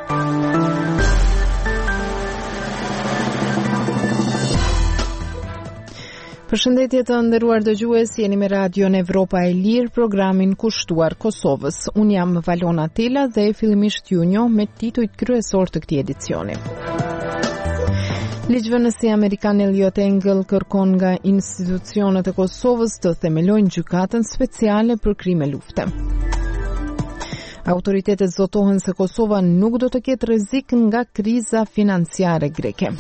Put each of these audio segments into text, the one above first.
Përshëndetje të nderuar dëgjues, jeni me Radion Evropa e Lirë, programin kushtuar Kosovës. Unë jam Valona Tela dhe fillimisht ju njoh me titujt kryesor të këtij edicioni. Ligjvënësi amerikan Eliot Engel kërkon nga institucionet e Kosovës të themelojnë gjykatën speciale për krime lufte. Autoritetet zotohen se Kosova nuk do të ketë rrezik nga kriza financiare greke.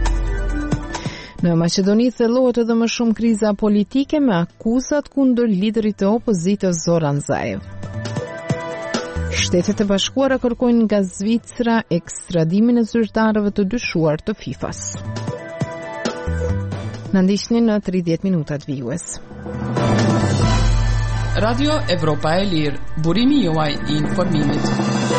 Në Maqedoni thellohet edhe më shumë kriza politike me akuzat kundër liderit të opozitës Zoran Zaev. Shtetet e Bashkuara kërkojnë nga Zvicra ekstradimin e zyrtarëve të dyshuar të FIFA-s. Na ndiqni në 30 minutat vijues. Radio Evropa e Lirë, burimi juaj I informimit.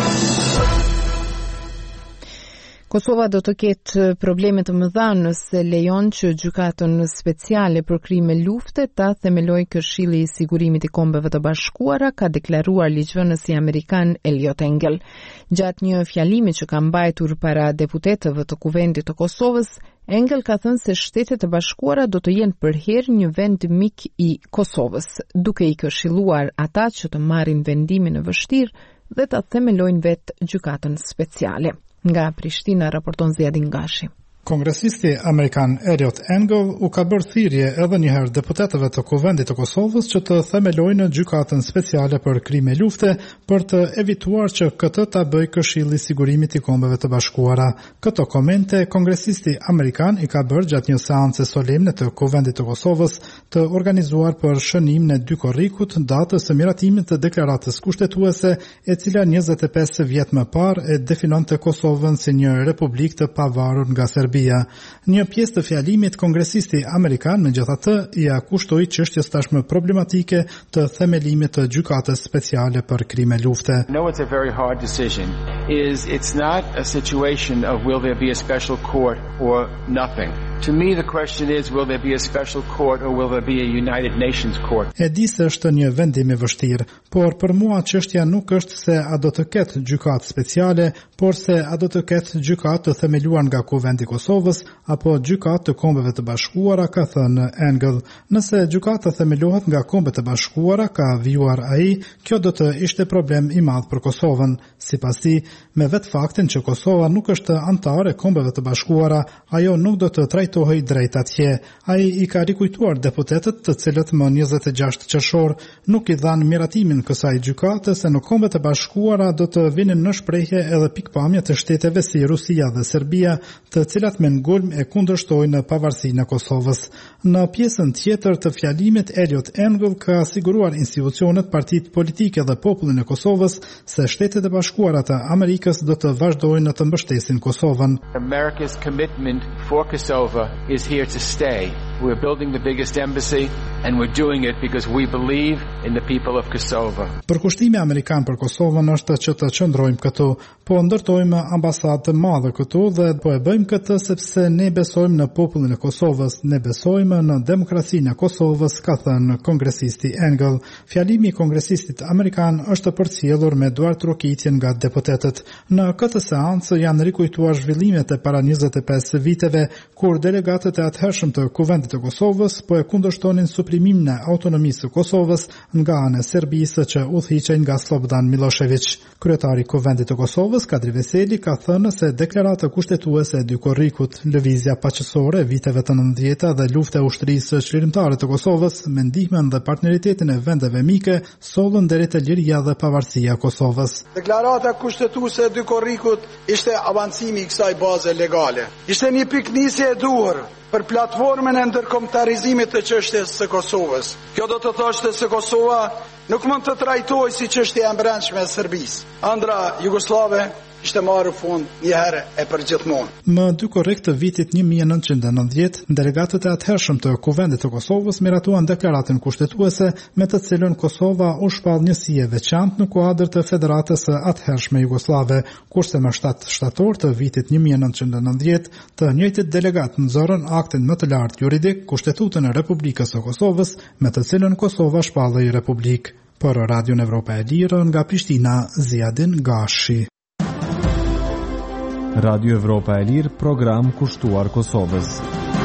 Kosova do të ketë probleme të mëdha nëse lejon që gjykatën speciale për krime lufte ta themelojë Këshilli I Sigurimit I Kombeve të Bashkuara, ka deklaruar ligjvënësi amerikan Eliot Engel. Gjatë një fjalimi që ka mbajtur para deputetëve të Kuvendit të Kosovës, Engel ka thënë se Shtetet e Bashkuara do të jenë përherë një vend mik I Kosovës, duke I këshilluar ata që të marrin vendimin e vështirë dhe ta themelojnë vetë gjykatën speciale. Nga Prishtina raporton Ziadin Gashi. Kongresisti amerikan Eliot Engel u ka bërë thirrje edhe një herë deputetëve të Kuvendit të Kosovës që të themelojnë gjykatën speciale për krime lufte për të evituar që këtë ta bëjë Këshilli I Sigurimit I Kombeve të Bashkuara. Këto komente kongresisti amerikan I ka bërë gjatë një seance solemne të Kuvendit të Kosovës të organizuar për shënimin e 2 korrikut, datës së miratimit të deklaratës kushtetuese, e cila 25 vjet më parë e definonte Kosovën si një republikë të pavarur nga Serbia. Një pjesë të fjalimit, kongresisti amerikan megjithatë ia kushtoi çështjes tashmë problematike të themelimit të gjykatës speciale për krime lufte. No, it's a very hard decision. It's not a situation of will there be a special court or nothing. To me the question is will there be a special court or will there be a United Nations court? E di se është një vendim I vështirë, por për mua çështja nuk është se a do të ketë gjykatë speciale, por se a do të ketë gjykatë të themeluar nga Kuvendi I Kosovës apo gjykatë të Kombeve të Bashkuara, ka thënë Engel. Nëse gjykata themelohet nga Kombet e Bashkuara, ka vijuar ai, kjo do të ishte problem I madh për Kosovën. Sipas tij, me vetë faktin që Kosova nuk është antare Kombeve të Bashkuara, ajo nuk do të trajtohej drejt atje. Ai I ka rikujtuar deputetët të cilët më 26 qershor nuk I dhanë miratimin kësaj gjykate se në Kombet e Bashkuara do të vinin në shprehje edhe pikpamjet e shteteve si Rusia dhe Serbia, të cilat me ngulm e kundërshtojnë pavarësinë e Kosovës. Në pjesën tjetër të fjalimit, Eliot Engel ka siguruar institucionet, partitë politike dhe popullin e Kosovës se Shtetet e Bashkuara të Amerikës do të vazhdojnë të mbështesin Kosovën. America's commitment for Kosovo is here to stay. We're building the biggest embassy and we're doing it because we believe in the people of Kosovo. Përkushtimi amerikan për Kosovën është që të qëndrojmë këtu, po ndërtojmë ambasadë të madhe këtu dhe po e bëjmë këtë sepse ne besojmë në popullin e Kosovës, ne besojmë në demokracinë e Kosovës, ka thënë kongresisti Engel. Fjalimi I kongresistit amerikan është përcjellur me duartrokitjen nga deputetët. Në këtë seancë janë rikujtuar zhvillimet e para 25 viteve kur delegatët e atëhershëm të Kuvendit të Kosovës po e kundërshtonin suprimimin e autonomisë së Kosovës nga ana e Serbisë që udhëhiqej nga Slobodan Milošević. Kryetari I Kuvendit të Kosovës, Kadri Veseli, ka thënë se deklarata kushtetuese e 2 korrikut, lëvizja paqësore viteve të 90-ta dhe lufta e ushtrisë çlirimtare të Kosovës me ndihmën dhe partneritetin e vendeve mike sollën deri te liria dhe pavarësia e Kosovës. Deklarata kushtetuese e 2 korrikut ishte avancimi I kësaj baze legale. Ishte një piknisje e duhur për platformën e ndërkombëtarizimit të çështjes së Kosovës. Kjo do të thoshte se Kosova nuk mund të trajtohej si çështje e brendshme e Serbisë. Andra Jugoslave ishte marrë fund një herë e përgjithmonë. Më 2 korrik të vitit 1990, delegatët e atëhershëm të Kuvendit të Kosovës miratuan deklaratën kushtetuese me të cilën Kosova u shpall njësi e veçantë në kuadër të Federatës së atëhershme Jugoslave, kurse më 7 shtator të vitit 1990, të njëjtit delegat nxorën aktin më të lartë juridik, Kushtetutën e Republikës së Kosovës, me të cilën Kosova shpallej republikë. Për Radion Evropa e Lirë nga Prishtina, Ziadin Gashi. Radio Evropa e Lirë, program kushtuar Kosovës.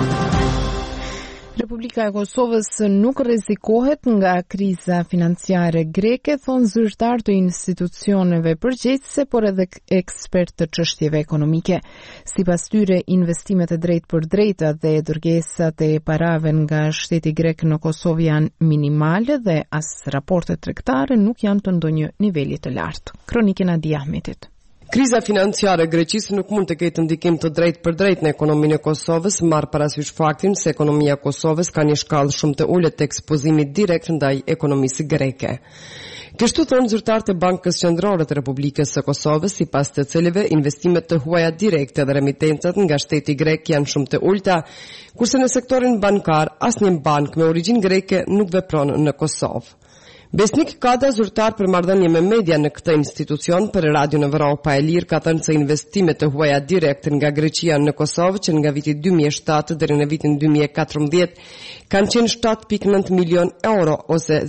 Republika e Kosovës nuk rrezikohet nga kriza financiare greke, thonë zyrtar të institucioneve përgjegjëse, por edhe ekspert të çështjeve ekonomike. Sipas tyre, investimet e drejtë për drejta dhe dërgesat e parave nga shteti grek në Kosovë janë minimale dhe as raportet tregtare nuk janë të ndonjë niveli të lartë. Kronikën e Adi Ahmetit. Kriza financiare e Greqisë nuk mund të ketë ndikim të drejtë për drejtë në ekonominë e Kosovës, marr parasysh faktin se ekonomia e Kosovës ka një shkallë shumë të ulët të ekspozimit direkt ndaj ekonomisë greke. Kështu thonë zyrtarët e Bankës Qendrore të Republikës së Kosovës, sipas të cilëve investimet të huaja direkte dhe remitencat nga shteti grek janë shumë të ulta, kurse në sektorin bankar asnjë bank me origjinë greke nuk vepron në Kosovë. Besnik Kada, zyrtar për marrëdhënie me media në këtë institucion për Radio Evropa e Lirë, ka thënë se investimet të huaja direkt nga Greqia në Kosovë që nga viti 2007 deri në vitin 2014 kanë qenë 7.9 milion euro ose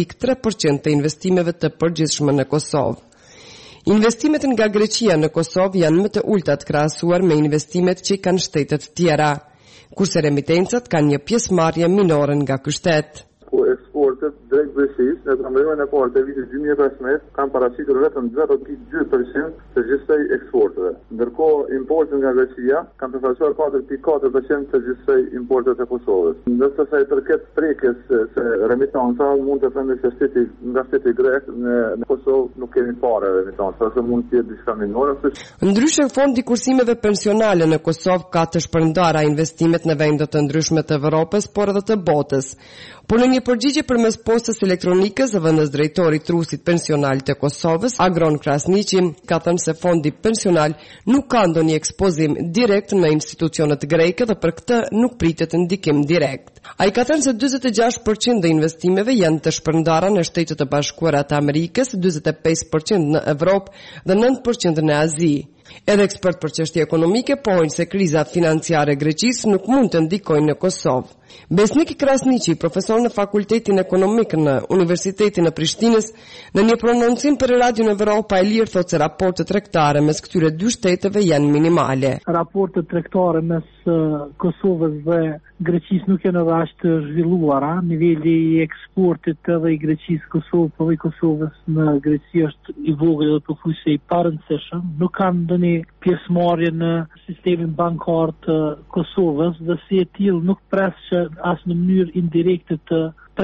0.3% të investimeve të përgjithshme në Kosovë. Investimet nga Greqia në Kosovë janë më të ultat krahasuar me investimet që kanë shtetet tjera, kurse remitencat kanë një pjesëmarrje minore nga ky shtet. Eksportet drejt Greqisë në trimërin e parë të vitit 2015 kanë paraqitur vetëm 0.2% të gjithsej eksporteve, ndërkohë importet nga Greqia kanë përfaqësuar 4.4% të gjithsej importet e Kosovës. Ndërsa sa i përket prekjes se remitanca mund të thënë se shteti grek në Kosovë nuk kemi fare remitanca, se mund të jetë diçka minore. Ndryshe, Fondi Kursimeve Pensionale në Kosovë ka të shpërndara investimet në vende të ndryshme të Evropës, por edhe të botës. Por në një përgjigje përmes postës elektronike, zëvendës drejtori i Trusit Pensional të Kosovës, Agron Krasniqi, ka thënë se fondi pensional nuk ka ndonjë ekspozim direkt në institucionet greke dhe për këtë nuk pritet ndikim direkt. Ai ka thënë se 46% e investimeve janë të shpërndara në Shtetet e Bashkuara të Amerikës, 45% në Evropë dhe 9% në Azi. Edhe ekspert për çështje ekonomike pohojnë se kriza financiare e Greqisë nuk mund të ndikojë në Kosovë. Besnik Krasniqi, profesor në Fakultetin Ekonomik në Universitetin e Prishtinës, në një prononcim për Radio Evropa e Lirë thotë se raportet tregtare mes këtyre dy shteteve janë minimale. Raportet tregtare mes Kosovës dhe Greqisë nuk janë edhe aq të zhvilluara. Niveli i eksportit edhe i Greqisë Kosovë për Kosovës në Greqi është i vogël dhe pothuajse i parëndësishëm. Nuk kanë ndonjë pjesëmarrje në sistemin bankar të Kosovës dhe si e tillë nuk pres që as në mënyrë indirekte të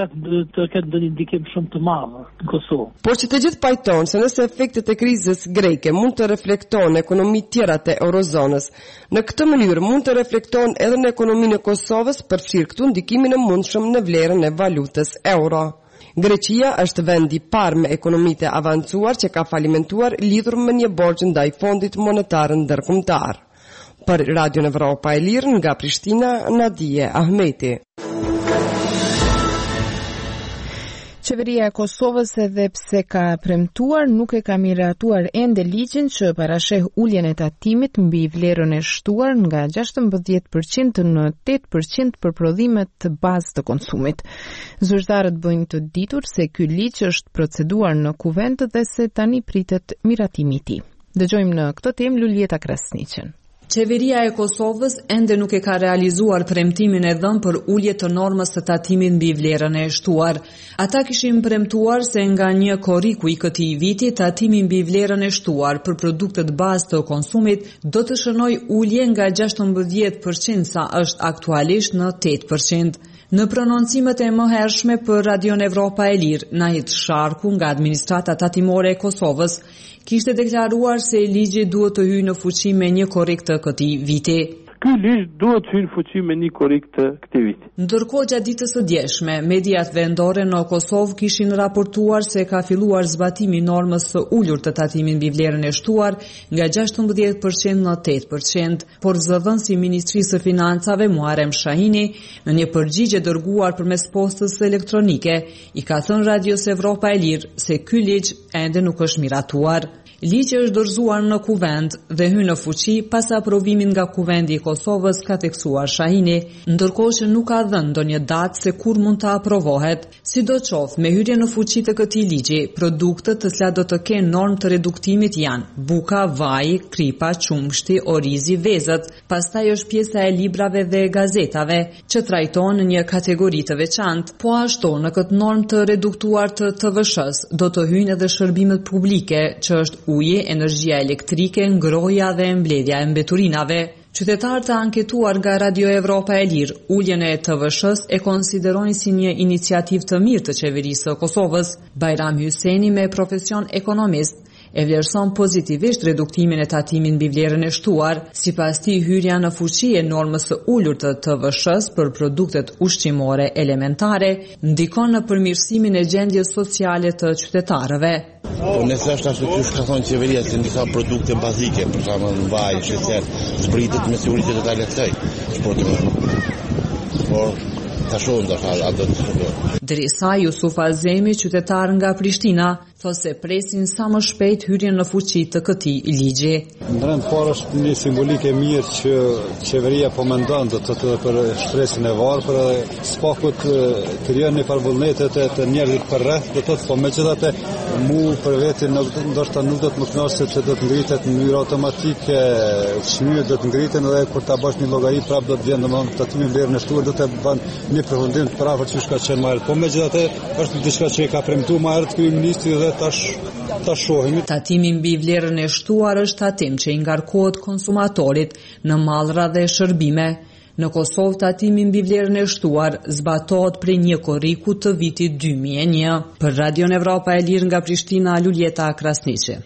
ketë ndonjë ndikim shumë të madh në Kosovë. Por që të gjithë pajton se nëse efektet e krizës greke mund të reflektojnë në ekonomitë tjera të eurozonës, në këtë mënyrë mund të reflektojnë edhe në ekonominë e Kosovës, përfshirë këtu ndikimin e mundshëm në vlerën e valutës euro. Greqia është vendi i parë me ekonomitë avancuar që ka falimentuar lidhur me një borxh ndaj Fondit Monetar Ndërkombëtar. Për Radio Evropa e Lirë nga Prishtina, Nadije Ahmeti. Qeveria e Kosovës, edhe pse ka premtuar, nuk e ka miratuar ende ligjin që parasheh uljen e tatimit mbi vlerën e shtuar nga 16% në 8% për prodhimet të bazë të konsumit. Zyrtarët bëjnë të ditur se ky ligj është proceduar në kuvent dhe se tani pritet miratimi i tij. Dëgjojmë në këtë temë Lulieta Krasniqen. Qeveria e Kosovës ende nuk e ka realizuar premtimin e dhënë për ulje të normës së tatimit mbi vlerën e shtuar. Ata kishin premtuar se nga një korriku i këtij viti, tatimi mbi vlerën e shtuar për produktet bazë të konsumit do të shënojë ulje nga 16% sa është aktualisht në 8%. Në prononcimet e mëhershme për Radio Evropa e Lirë, Nahit Sharku nga administrata tatimore e Kosovës kishte deklaruar se ligji duhet të hyjë në fuqi me një korrik të këtij viti. Ky ligj duhet të hyjë në fuqi me një korrik të këtij viti. Ndërkohë, gjatë ditës së djeshme, mediat vendore në Kosovë kishin raportuar se ka filluar zbatimi i normës së ulur të tatimit mbi vlerën e shtuar nga 16% në 8%, por zëvendësi i Ministrisë së Financave Muharrem Shahini, në një përgjigje dërguar përmes postës elektronike, i ka thënë Radios Evropa e Lirë se ky ligj ende nuk është miratuar. Ligji është dorëzuar në kuvent dhe hyn në fuqi pas aprovimit nga Kuvendi i Kosovës, ka theksuar Shahini, ndërkohë që nuk ka dhënë ndonjë datë se kur mund të aprovohet. Sidoqoftë, me hyrje në fuqi të këtij ligji, produktet të cilat do të kenë normë të reduktimit janë buka, vaji, kripa, qumshti, orizi, vezët. Pastaj është pjesa e librave dhe gazetave, që trajton në një kategori të veçantë. Po ashtu, në këtë normë të reduktuar të TVSH-s do të hyjnë edhe shërbimet publike, që është uji, energjia elektrike, ngrohja dhe mbledhja e mbeturinave. Qytetarët të anketuar nga Radio Evropa e Lirë, uljen e TVSH-s e konsiderojnë si një iniciativë të mirë të qeverisë së Kosovës. Bajram Hyseni, me profesion ekonomist, e vlerëson pozitivisht reduktimin e tatimit mbi vlerën e shtuar, sipas tij hyrja në fuqi e normës së ulur të TVSH-s për produktet ushqimore elementare ndikon në përmirësimin e gjendjes sociale të qytetarëve. Po nëse është ashtu siç ka thënë qeveria se disa produkte bazike, për shembull vaj, sheqer, zbritet me siguri të ta lehtësoj eksportin. Por tashon ato të shkojnë. Drisa Jusuf Azemi, qytetar nga Prishtina, thotë se presin sa më shpejt hyrjen në fuqi të këtij ligji. Ndërmend parë është një simbolik e mirë që qeveria po mendon do të për shtresën e varfër dhe spakut krijon një farvullnete të njerëzit për rreth, do thotë po megjithatë mu për veti ndoshta nuk do të më kënaqë se do të ngritet në mënyrë automatike, çmimi do të ngriten dhe kur ta bash një llogari prapë do të vjen domosdoshmë tatimi vlerën e shtuar do të bën një përfundim të prapë që ka qenë më herët. Po megjithatë është diçka që e ka premtuar më herët kryeministri dhe tash shohim. Tatimi mbi vlerën e shtuar është tatim që i ngarkohet konsumatorit në mallra dhe shërbime. Në Kosovë tatimi mbi vlerën e shtuar zbatohet prej një korriku të vitit 2001. Për Radio Evropa e Lirë nga Prishtina, Luljeta Krasniqi.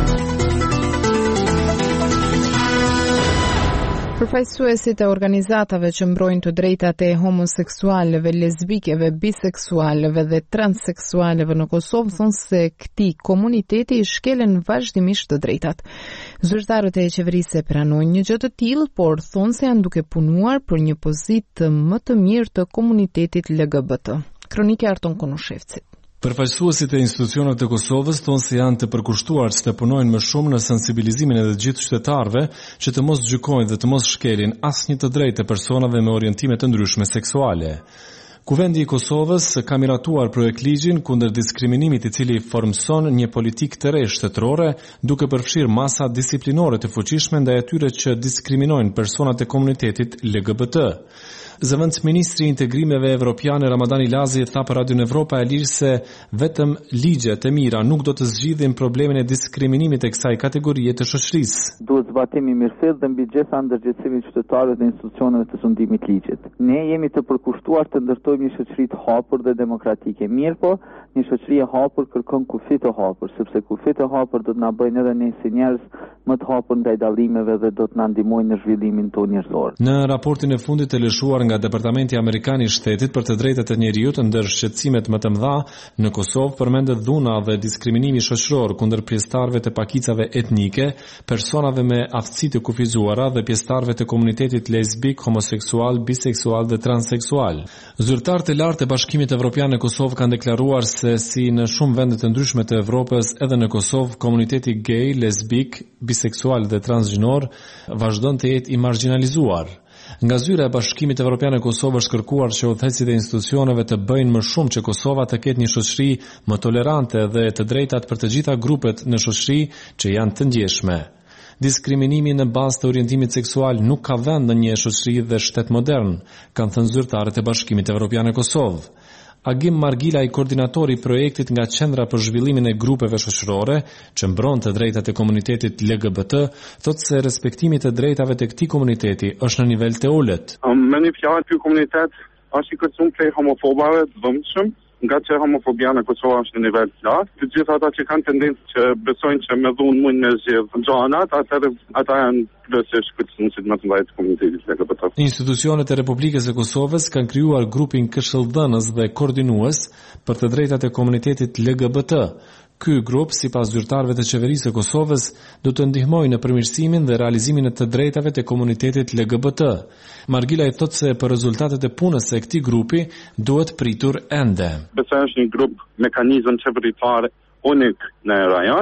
Përfaqësuesit e organizatave që mbrojnë të drejtat e homoseksualëve, lesbikeve, biseksualëve dhe transseksualëve në Kosovë thonë se këtij komuniteti i shkelen vazhdimisht të drejtat. Zyrtarët e qeverisë pranojnë një gjë të tillë, por thonë se janë duke punuar për një pozitë më të mirë të komunitetit LGBT. Kronike Arton Konushevci. Përfaqësuesit e institucioneve të Kosovës thonë se janë të përkushtuar që të punojnë më shumë në sensibilizimin e të gjithë qytetarëve që të mos gjykojnë dhe të mos shkelin asnjë të drejtë të personave me orientime të ndryshme seksuale. Kuvendi i Kosovës ka miratuar projekt ligjin kundër diskriminimit i cili formson një politikë të re shtetërore, duke përfshirë masa disiplinore të fuqishme ndaj atyre që diskriminojnë personat e komunitetit LGBT. Zëvendës ministri i integrimeve evropiane Ramadan Ilazi tha për Radio Evropa e Lirë se vetëm ligjet e mira nuk do të zgjidhin problemin e diskriminimit e kësaj kategorie të shoqërisë. Duhet zbatimi mirëfill dhe mbi gjitha ndërgjegjësimin e qytetarëve dhe institucioneve të sundimit ligjit. Ne jemi të përkushtuar të ndërtojmë një shoqëri të hapur dhe demokratike. Mirë po, një shoqëri e hapur kërkon kufi të hapur, sepse kufi të hapur do të na bëjnë edhe ne si njerëz më të hapur ndaj dallimeve dhe do të na ndihmojnë në zhvillimin tonë njerëzor. Në raportin e fundit të lëshuar nga Departamenti Amerikan i Shtetit për të drejtat e njerëzit ndër shqetësimet më të mëdha në Kosovë përmendet dhuna dhe diskriminimi shoqëror kundër pjesëtarëve të pakicave etnike, personave me aftësi të kufizuara dhe pjesëtarëve të komunitetit lesbik, homoseksual, biseksual dhe transseksual. Zyrtarët e lartë të Bashkimit Evropian në Kosovë kanë deklaruar se si në shumë vende të ndryshme të Evropës, edhe në Kosovë komuniteti gay, lesbik, biseksual dhe transgjinor vazhdon të jetë i marginalizuar. Nga zyra e Bashkimit Evropian në Kosovë është kërkuar që udhëheqësit e institucioneve të bëjnë më shumë që Kosova të ketë një shoqëri më tolerante dhe të drejtat për të gjitha grupet në shoqëri që janë të ndjeshme. Diskriminimi në bazë të orientimit seksual nuk ka vend në një shoqëri dhe shtet modern, kanë thënë zyrtarët e Bashkimit Evropian në Kosovë. Agim Margila, i koordinatori i projektit nga Qendra për zhvillimin e grupeve shoqërore që mbron të drejtat e komunitetit LGBT, thotë se respektimi të drejtave të këtij komuniteti është në nivel të ulët. Me një fjalë, ky komunitet është i kërcum prej homofobave të vëmshëm, nga që homofobia në Kosovë është në nivel të lartë. Të gjithë ata që kanë tendencë që besojnë që me dhunë mund me zgjedh gjanat, ata janë kryesisht kërcimësit më të mëdha të komunitetit LGBT. Institucionet e Republikës së Kosovës kanë krijuar grupin këshilldhënës dhe koordinues për të drejtat e komunitetit LGBT. Ky grup, sipas zyrtarëve të qeverisë së Kosovës, do të ndihmojë në përmirësimin dhe realizimin e të drejtave të komunitetit LGBT. Margila i thotë se për rezultatet e punës së këtij grupi duhet pritur ende. Besoj është një grup mekanizëm qeveritar unik në rajon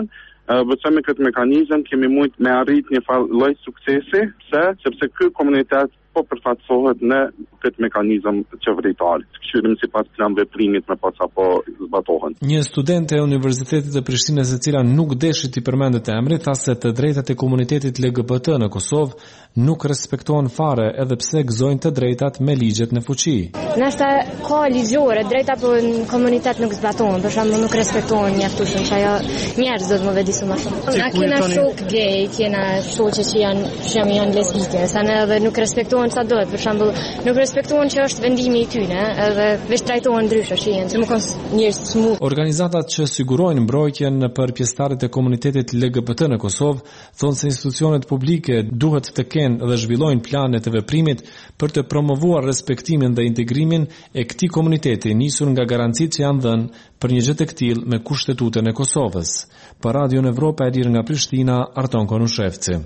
Besoj me këtë mekanizëm kemi mujt me arrit një lloj suksesi, sepse ky komunitet po përfaqësohet në këtë mekanizëm qeveritar. Këshillim sipas plan veprimit me pas apo zbatohen. Një studente e Universitetit të Prishtinës e cila nuk deshi t'i përmendet emri, tha se të drejtat e komunitetit LGBT në Kosovë nuk respektohen fare edhe pse gëzojnë të drejtat me ligjet në fuqi. Nashta ka ligjore, drejta po në komunitet nuk zbatohen, për shembull nuk respektohen mjaftueshëm, që ajo njerëz do të më vëdisë më shumë. Na kena shok gay, kena shoqe që janë lesbike, sa ne edhe nuk respektohen sa duhet, për shembull nuk respektohen që është vendimi i tyre, edhe veç trajtohen ndryshe shihen, që më kanë njerëz të smut. Organizatat që sigurojnë mbrojtjen për pjesëtarët e komunitetit LGBT në Kosovë thonë se institucionet publike duhet të kenë dhe zhvillojnë plane të veprimit për të promovuar respektimin dhe integrimin e këtij komuniteti, nisur nga garancitë që janë dhënë për një gjë të tillë me Kushtetutën e Kosovës. Për Radion Evropa e lirë nga Prishtina, Arton Konushevci.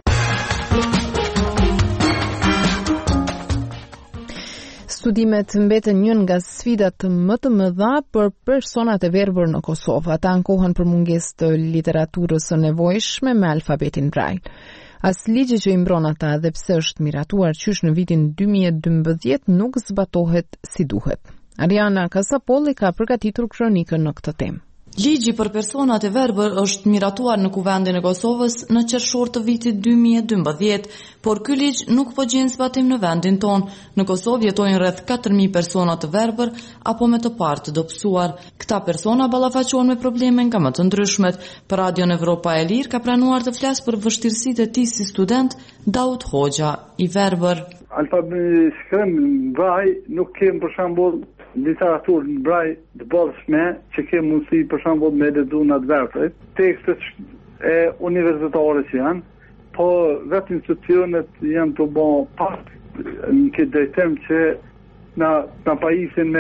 Studimet mbeten një nga sfidat më të mëdha për personat e verbër në Kosovë. Ata ankohen për mungesë të literaturës së nevojshme me alfabetin Braille. As ligji që i mbron ata dhe pse është miratuar qysh në vitin 2012 nuk zbatohet si duhet. Ariana Kasapolli ka përgatitur kronikën në këtë temë. Ligji për personat e verbër është miratuar në Kuvendin e Kosovës në qershor të vitit 2012, por ky ligj nuk po gjen zbatim në vendin ton. Në Kosovë jetojnë rreth 4000 persona të verbër apo me të parë të dobësuar. Këta persona ballafaqohen me probleme nga më të ndryshmet. Për Radion Evropa e Lirë ka pranuar të flas për vështirësitë e tij si student Daud Hoxha, i verbër. Alfabeti shkrim Braille nuk kem për shembull literaturë në Braille të bollshme që kem mundësi për shembull me lexuar në verbet, tekstet e universitare që janë, po vetë institucionet janë të bëjnë pas në këtë drejtim që na pajisin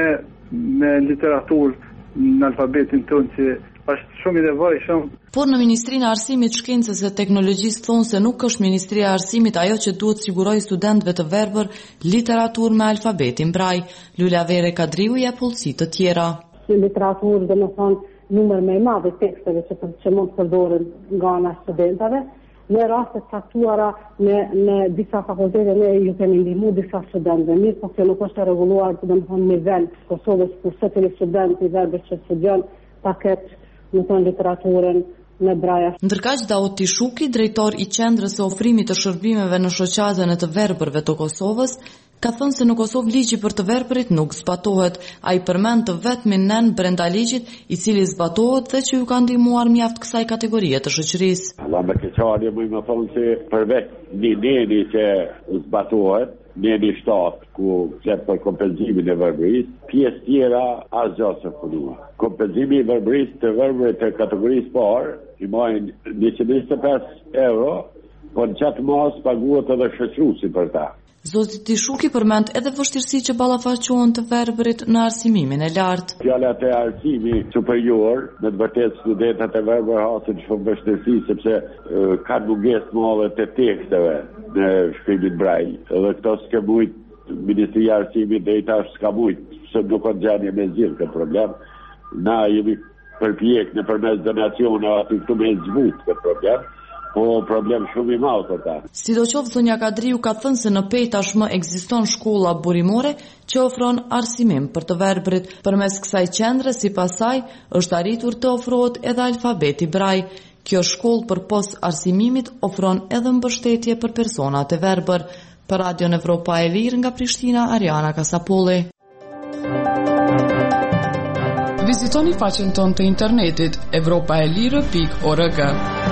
me literaturë në alfabetin tonë që është shumë i nevojshëm. Por në Ministrinë e Arsimit, Shkencës dhe Teknologjisë thonë se nuk është Ministria e Arsimit ajo që duhet sigurojë studentëve të verbër literaturë me alfabetin Braille. Lula Vere Kadriu jep pullësi të tjera. Literaturë dhe më thonë numër më i madh i teksteve që mund të përdoren nga ana studentëve. Në raste të caktuara në disa fakultete ne ju kemi ndihmuar disa studentë, mirë, por kjo nuk është e rregulluar në nivel Kosovës, kur secili student i verbër që studion paket në tonë literaturën në Braille. Ndërkaq Daud Tishuki, drejtor i Qendrës së ofrimit të shërbimeve në shoqatën e të verbërve të Kosovës, ka thënë se në Kosovë ligji për të verbërit nuk zbatohet. Ai përmend të vetmin nen brenda ligjit, i cili zbatohet dhe që ju ka ndihmuar mjaft kësaj kategorie të shoqërisë. Me keqardhje më thonë se përveç një neni që zbatohet, neni 7 ku flet për kompenzimin e verbërisë, pjesë tjera asgjë s'e punua. Kompenzimi i verbërisë të verbëve të kategorisë parë i marrin 125 euro, por në qatë mas paguhet edhe shoqëruesi për ta. Zoti Tishuki përmend edhe vështirësi që ballafaqohen të verbërit në arsimimin e lartë. Fjalat e arsimit superior, në të vërtetë studentët e verbër hasin shumë vështirësi sepse kanë mungesë të madhe të teksteve në shkrimin Braille. Edhe këto s'ka mujt Ministria e Arsimit deri tash s'ka mujt, se nuk ka gjendje me zgjidh këtë problem. Na jemi përpjek nëpërmes donacioneve aty këtu me zgjidh këtë problem. Po problem shumë i madh për ta. Sidoqoftë zonja Kadriu ka thënë se në Pej tashmë ekziston shkolla burimore që ofron arsimim për të verbërit. Përmes kësaj qendre, sipas saj, është arritur të ofrohet edhe alfabeti Braille. Kjo shkollë për pos arsimimit ofron edhe mbështetje për personat e verbër. Për Radion Evropa e Lirë nga Prishtina, Ariana Kasapolli. Vizitoni faqen tonë të internetit evropaelire.org.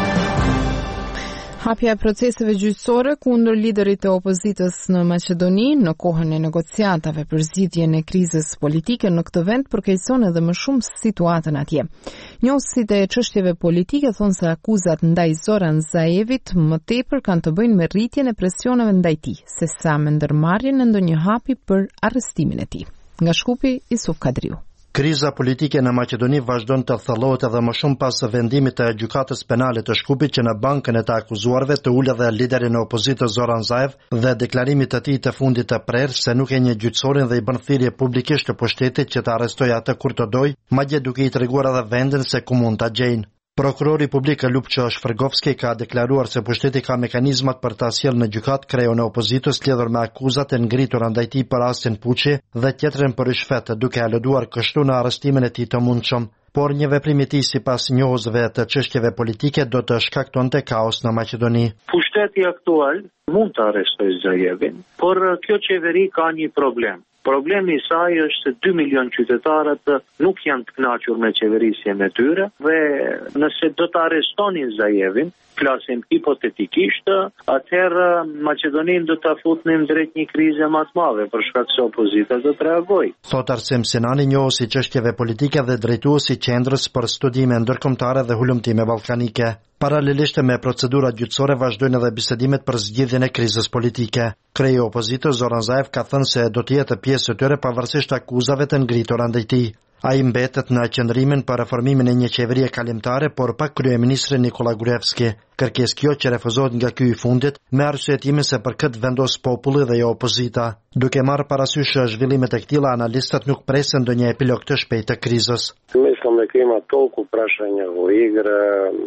Hapja e proceseve gjyqësore kundër liderit të opozitës në Maqedoni në kohën e negociatave për zgjidhjen e krizës politike në këtë vend përkeqëson edhe më shumë situatën atje. Njohësit e çështjeve politike thonë se akuzat ndaj Zoran Zaevit më tepër kanë të bëjnë me rritjen e presioneve ndaj tij, sesa me ndërmarrjen e ndonjë hapi për arrestimin e tij. Nga Shkupi, Isuf Kadriu. Kriza politike në Maqedoni vazhdon të thellohet edhe më shumë pas vendimit të gjykatës penale të Shkupit që në bankën e të akuzuarve të ulë dhe liderin e opozitës Zoran Zaev dhe deklarimit të tij të fundit të prerë se nuk e një gjyqësorin dhe i bën thirrje publikisht të pushtetit që të arrestojë atë kur të dojë, madje duke i treguar edhe vendin se ku mund ta gjejnë. Prokurori publik Lupço Shfrgovski ka deklaruar se pushteti ka mekanizmat për ta sjellë në gjykat kreun e opozitës lidhur me akuzat e ngritura ndaj tij për rastin Puçi dhe tjetrën për rishfet, duke aluduar kështu në arrestimin e tij të mundshëm. Por një veprim i tij sipas njohësve të çështjeve politike do të shkaktonte kaos në Maqedoni. Pushteti aktual mund të arrestojë Zajevin, por kjo qeveri ka një problem. Problemi i saj është se 2 milion qytetarët nuk janë të kënaqur me qeverisjen e tyre dhe nëse do të arrestonin Zajevin, flasim hipotetikisht, atëherë Maqedoninë do ta futnim drejt një krize më të madhe për shkak se opozita do të reagojë. Thot Arsim Sinani, njohësi çështjeve politike dhe drejtuesi i Qendrës për Studime Ndërkombëtare dhe Hulumtime Ballkanike. Paralelisht me procedurat gjyqësore vazhdojnë edhe bisedimet për zgjidhjen e krizës politike. Kreu i opozitës Zoran Zaev ka thënë se do të jetë pjesë e tyre pavarësisht akuzave të ngritura ndaj tij. Ai mbetet në qëndrimin për reformimin e një qeverie kalimtare, por pa kryeministrin Nikola Gruevski. Kërkesë kjo që refuzohet nga ky i fundit me arsyetimin se për këtë vendos populli dhe jo opozita. Duke marrë parasysh zhvillimet e këtilla, analistët nuk presin ndonjë epilog të shpejtë të krizës. Mislim da ima toliko prašanja u igre,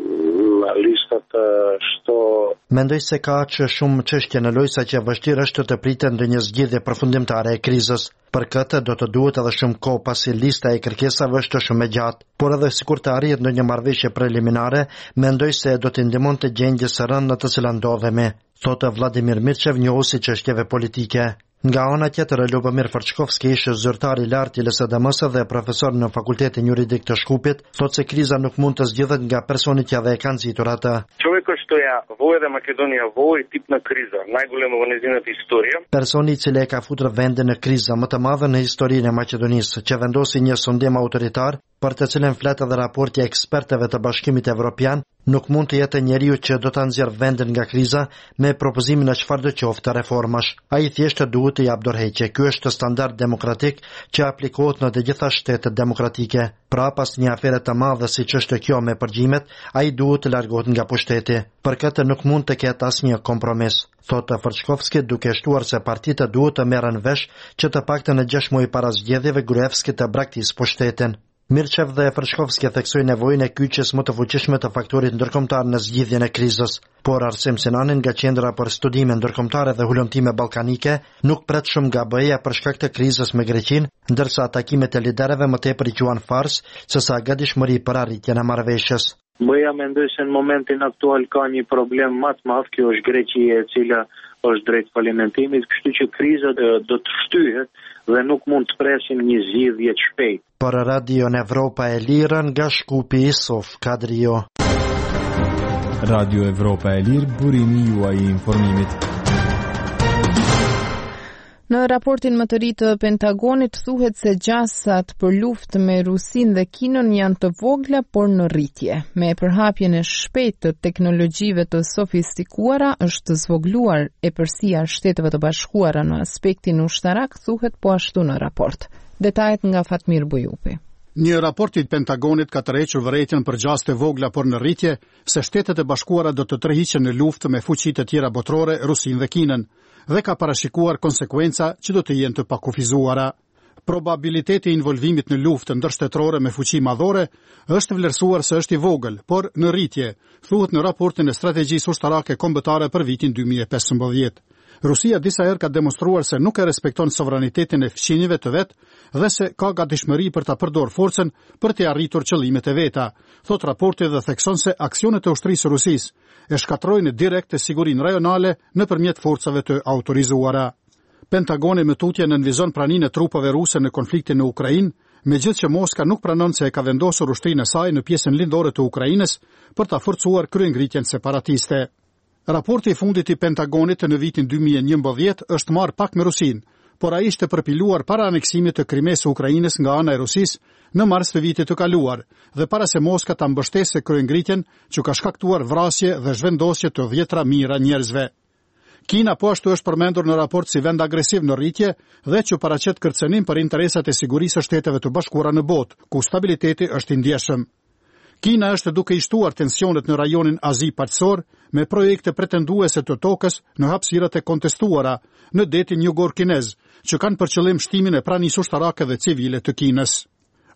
listat što... Mendoj se ka që shumë çështje në lojë sa që vështirë është të pritet ndonjë zgjidhje përfundimtare e krizës. Për këtë do të duhet edhe shumë kohë pasi lista e kërkesave është shumë e gjatë. Por edhe sikur të arrihet ndonjë marrëveshje preliminare, mendoj se do të ndihmonte gjendjes së rëndë në të cilën ndodhemi, thotë Vladimir Mirçev, njohuesi çështjeve politike. Nga ana tjetër, Lubomir Farçkovski, ish zyrtar i lartë i LSDM-s dhe profesor në Fakultetin Juridik të Shkupit, thotë se kriza nuk mund të zgjidhet nga personi që e ka nxitur atë. Човекот што ја води Македонија во овој тип на криза, најголема во нејзината историја. Personi i cili e ka futur vendin në krizë më të madhe në historinë e Maqedonisë, që vendosi një sondim autoritar, për të cilën flet edhe raporti i ekspertëve të Bashkimit Evropian, nuk mund të jetë njeriu që do ta nxjerrë vendin nga kriza me propozimin e çfarëdo qoftë reformash. Ai thjesht duhet të jap dorëheqje. Ky është standard demokratik që aplikohet në të gjitha shtetet demokratike. Pra, pas një afere të madhe siç është kjo me përgjimet, ai duhet të largohet nga pushteti. Për këtë nuk mund të ketë asnjë kompromis, thotë Farçkovski, duke shtuar se partitë duhet të merren vesh që të paktën në 6 muaj para zgjedhjeve Gruevski të braktisë pushtetin. Mirçev dhe Farçkovski theksoi nevojën e kyçjes më të fuqishme të faktorit ndërkombëtar në zgjidhjen e krizës, por Arsim Sinani nga Qendra për Studime Ndërkombëtare dhe Hulumtime Ballkanike nuk pret shumë nga BE-ja për shkak të krizës me Greqinë, ndërsa takimet e liderëve më tepër i quan farsë sesa gatishmëri për arritjen e marrëveshjes. BE-ja mendoj se në momentin aktual ka një problem më të madh, kjo është Greqia e cila është drejt falimentimit, kështu që kriza do të shtyhet dhe nuk mund të presim një zgjidhje të shpejtë. Për Radio Evropa e Lirë nga Shkupi, Sof Kadrio. Radio Evropa e Lirë, burimi juaj i informimit. Në raportin më të ri të Pentagonit thuhet se gjasat për luftë me Rusinë dhe Kinën janë të vogla por në rritje. Me përhapjen e shpejtë të teknologjive të sofistikuara është zvogluar epërsia e Shteteve të Bashkuara në aspektin ushtarak, thuhet po ashtu në raport. Detajet nga Fatmir Bujupi. Një raport i Pentagonit ka tërhequr vërejtjen për gjasat e vogla por në rritje se Shtetet e Bashkuara do të tërhiqen në luftë me fuqitë e tjera botërore, Rusinë dhe Kinën, dhe ka parashikuar konsekuenca që do të jenë të pakufizuara. Probabiliteti i involvimit në luftë ndërshtetërore me fuqi madhore është vlerësuar se është i vogël, por në rritje, thuhet në raportin e strategjisë ushtarake kombëtare për vitin 2015. Rusia disa herë ka demonstruar se nuk e respekton sovranitetin e fqinjeve të vet dhe se ka gatishmëri për ta përdorur forcën për të arritur qëllimet e veta, thot raporti dhe thekson se aksionet e ushtrisë së Rusisë e shkatrojnë direkt sigurinë rajonale nëpërmjet forcave të autorizuara. Pentagoni më tutje nënvizon praninë e trupave ruse në konfliktin në Ukrainë, megjithëse Moska nuk pranon se e ka vendosur ushtrinë e saj në pjesën lindore të Ukrainës për ta forcuar kryengritjen separatiste. Raporti i fundit i Pentagonit në vitin 2011 është marrë pak me Rusinë, por ai ishte përpiluar para aneksimit të Krimesë së Ukrainës nga ana e Rusisë në mars të vitit të kaluar dhe para se Moska ta mbështesë kryengritjen që ka shkaktuar vrasje dhe zhvendosje të 10 mijëra njerëzve. Kina po ashtu është përmendur në raport si vend agresiv në rritje dhe që paraqet kërcënim për interesat e sigurisë së Shteteve të Bashkuara në botë, ku stabiliteti është i ndjeshëm. Kina është duke i shtuar tensionet në rajonin Azi-Paqësor me projekte pretenduese të tokës në hapësirat e kontestuara në detin Jugor Kinez, që kanë për qëllim shtimin e pranisë ushtarake dhe civile të Kinës.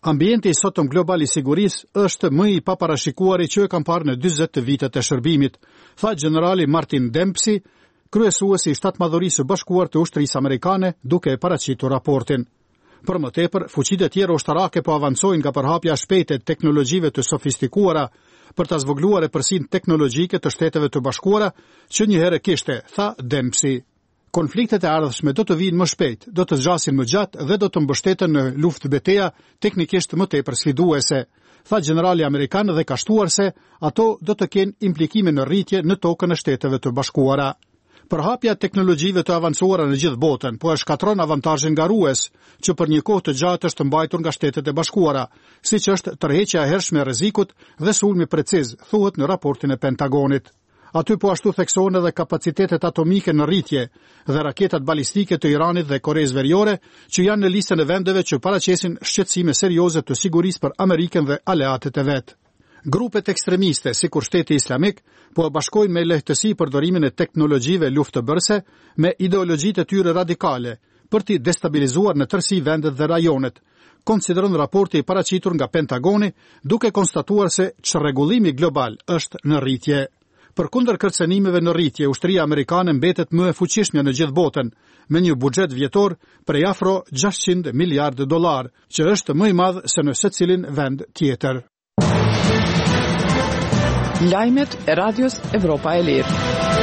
Ambienti i sotëm global i sigurisë është më i paparashikuari që e kam parë në 40 vitet e shërbimit, tha generali Martin Dempsey, kryesuesi i Shtatmadhërisë së Bashkuar të Ushtrisë Amerikane, duke paraqitur raportin. Për më tepër, fuqitë e tjera ushtarake po avancojnë nga përhapja e shpejtë e teknologjive të sofistikuara për ta zvogëluar epërsinë teknologjike të Shteteve të Bashkuara që një herë kishte, tha Dempsey. Konfliktet e ardhshme do të vinë më shpejt, do të zgjasin më gjatë dhe do të mbështeten në luftë betejë teknikisht më tepër sfiduese, tha generali amerikan dhe ka shtuar se ato do të kenë implikime në rritje në tokën e Shteteve të Bashkuara. Përhapja e teknologjive të avancuara në gjithë botën po e shkatron avantazhin ngarues, që për një kohë të gjatë është mbajtur nga Shtetet e Bashkuara, siç është tërheqja e hershme e rrezikut dhe sulmi preciz, thuhet në raportin e Pentagonit. Aty po ashtu theksohen edhe kapacitetet atomike në rritje dhe raketat balistike të Iranit dhe Koreas Veriore, që janë në listën e vendeve që paraqesin shqetësime serioze të sigurisë për Amerikën dhe aleatet e vet. Grupet ekstremiste, sikur Shteti Islamik, po e bashkojnë me lehtësi përdorimin e teknologjive luftëbërëse me ideologjitë e tyre radikale për t'i destabilizuar në tërësi vendet dhe rajonet, konsideron raporti i paraqitur nga Pentagoni, duke konstatuar se çrregullimi global është në rritje. Përkundër kërcënimeve në rritje, ushtria amerikane mbetet më e fuqishme në gjithë botën, me një buxhet vjetor prej afro $600 miliardë, që është më i madh se në secilin vend tjetër. Lajmet e Radios Evropa e Lirë.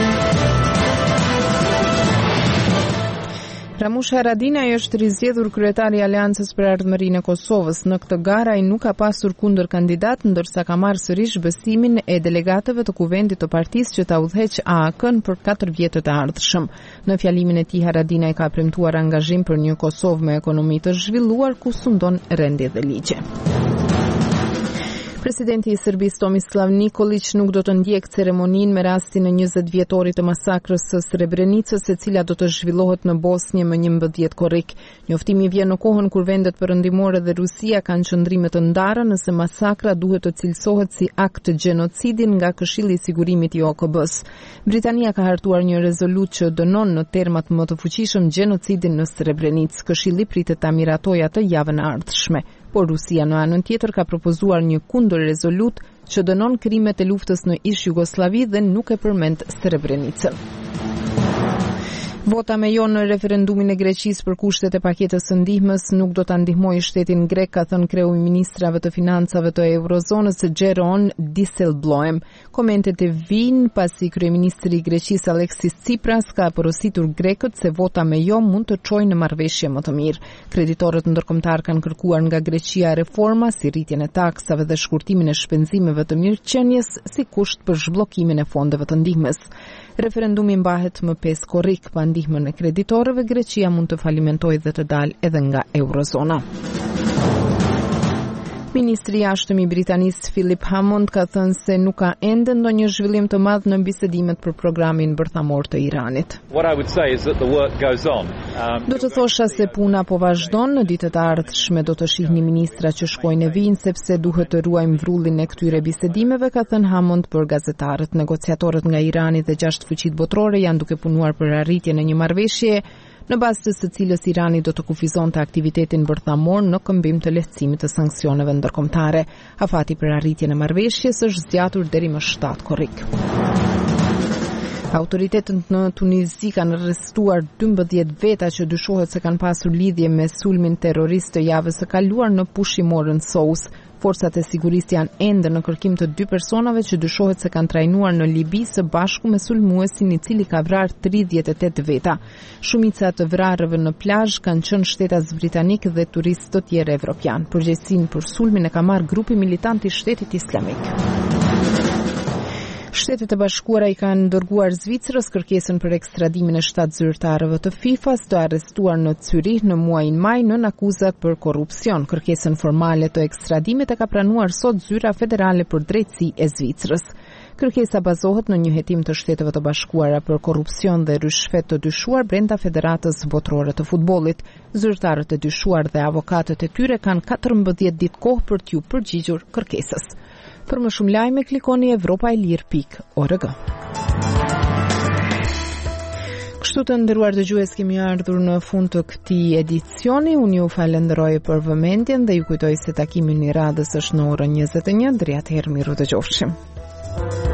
Ramush Haradinaj është rizgjedhur kryetari i Aleancës për Ardhmërinë e Kosovës. Në këtë garë ai nuk ka pasur kundër kandidat, ndërsa ka marrë sërish besimin e delegatëve të kuvendit të partisë që ta udhëheq AK-n për 4 vjetët e ardhshëm. Në fjalimin e tij Haradinaj ka premtuar angazhim për një Kosovë me ekonomi të zhvilluar ku sundon rendje dhe ligje. Presidenti i Serbisë Tomislav Nikolić nuk do të ndjek ceremoninë me rastin e 20 vjetorit të masakrës së Srebrenicës, e cila do të zhvillohet në Bosnjë më 11 korrik. Njoftimi vjen në kohën kur vendet perëndimore dhe Rusia kanë qëndrime të ndara nëse masakra duhet të cilësohet si akt gjenocidin nga Këshilli i Sigurimit i OKB-s. Britania ka hartuar një rezolutë që dënon në termat më të fuqishëm gjenocidin në Srebrenicë. Këshilli pritet ta miratojë atë javën e ardhshme. Por Rusia në anën tjetër ka propozuar një kundër rezolut që dënon krimet e luftës në ish Jugosllavi dhe nuk e përmend Srebrenicën. Vota me jo në referendumin e Greqisë për kushtet e paketës së ndihmës nuk do ta ndihmojë shtetin grek, ka thënë kreu i ministrave të financave të Eurozonës Jeroen Dijsselbloem. Komentet e vijnë pasi kryeministri i Greqisë Aleksis Tsipras ka porositur grekët se vota me jo mund të çojë në marrëveshje më të mirë. Kreditorët ndërkombëtar kanë kërkuar nga Greqia reforma si rritjen e taksave dhe shkurtimin e shpenzimeve të mirëqenies si kusht për zhbllokimin e fondeve të ndihmës. Referendumi mbahet më 5 korrik. Pa ndihmën e kreditorëve, Greqia mund të falimentojë dhe të dalë edhe nga Eurozona. Ministri i jashtëm i Britanisë Philip Hammond ka thënë se nuk ka ende ndonjë zhvillim të madh në bisedimet për programin bërthamor të Iranit. Do të thosha se puna po vazhdon. Në ditët e ardhshme do të shihni ministra që shkojnë e vijnë sepse duhet të ruajmë vrullin e këtyre bisedimeve, ka thënë Hammond për gazetarët. Negociatorët nga Irani dhe 6 fuqitë botërore janë duke punuar për arritjen e një marrëveshje në bazë të së cilës Irani do të kufizonte aktivitetin bërthamor në këmbim të lehtësimit të sanksioneve ndërkombëtare. Afati për arritjen e marrëveshjes është zgjatur deri më 7 korrik. Autoritetet në Tunizi kanë arrestuar 12 veta që dyshohet se kanë pasur lidhje me sulmin terrorist të javës së kaluar në pushimorën Sous. Forcat e sigurisë janë ende në kërkim të 2 personave që dyshohet se kanë trajnuar në Libi së bashku me sulmuesin i cili ka vrarë 38 veta. Shumica të vrarëve në plazh kanë qenë shtetas britanik dhe turistë të tjerë evropian. Përgjegjësinë për sulmin e ka marrë grupi militant i Shtetit Islamik. Shtetet e Bashkuara i kanë dërguar Zvicrës kërkesën për ekstradimin e 7 zyrtarëve të FIFA-s të arrestuar në Zyrich në muajin maj nën akuzat për korrupsion. Kërkesën formale të ekstradimit e ka pranuar sot Zyra Federale për Drejtësi e Zvicrës. Kërkesa bazohet në një hetim të Shteteve të Bashkuara për korrupsion dhe rishfet të dyshuar brenda Federatës Botërore të Futbollit. Zyrtarët e dyshuar dhe avokatët e tyre kanë 14 ditë kohë për t'u përgjigjur kërkesës. Për më shumë lajme klikoni evropaelir.org. Kështu të nderuar dëgjues, kemi ardhur në fund të këtij edicioni. Unë ju falenderoj për vëmendjen dhe ju kujtoj se takimi i radhës është në orën 21. Deri atëherë, miru dëgjofshim.